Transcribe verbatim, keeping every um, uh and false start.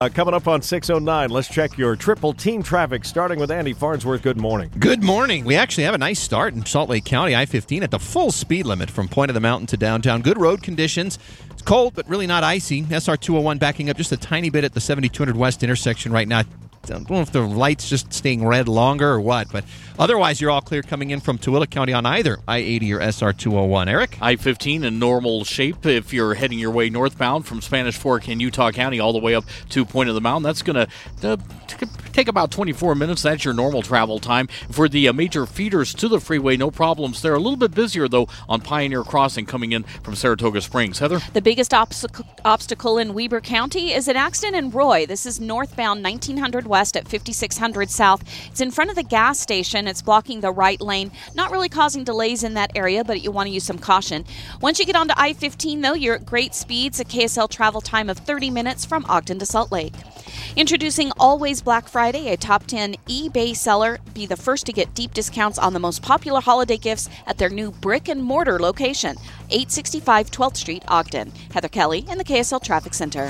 Uh, coming up on six oh nine, let's check your triple team traffic, starting with Andy Farnsworth. Good morning. Good morning. We actually have a nice start in Salt Lake County, I fifteen, at the full speed limit from Point of the Mountain to downtown. Good road conditions. It's cold, but really not icy. S R two oh one backing up just a tiny bit at the seventy-two hundred West intersection right now. I don't know if the light's just staying red longer or what, but otherwise you're all clear coming in from Tooele County on either I eighty or S R two oh one. Eric? I fifteen in normal shape if you're heading your way northbound from Spanish Fork in Utah County all the way up to Point of the Mountain. That's going to uh, take about twenty-four minutes. That's your normal travel time. For the uh, major feeders to the freeway, no problems. They're a little bit busier, though, on Pioneer Crossing coming in from Saratoga Springs. Heather? The biggest obstacle, obstacle in Weber County is an accident in Roy. This is northbound nineteen hundred West at fifty-six hundred South. It's in front of the gas station. It's blocking the right lane. Not really causing delays in that area, but you want to use some caution. Once you get onto I fifteen, though, you're at great speeds. A K S L travel time of thirty minutes from Ogden to Salt Lake. Introducing Always Black Friday, a top ten eBay seller. Be the first to get deep discounts on the most popular holiday gifts at their new brick and mortar location, eight sixty-five twelfth Street, Ogden. Heather Kelly in the K S L Traffic Center.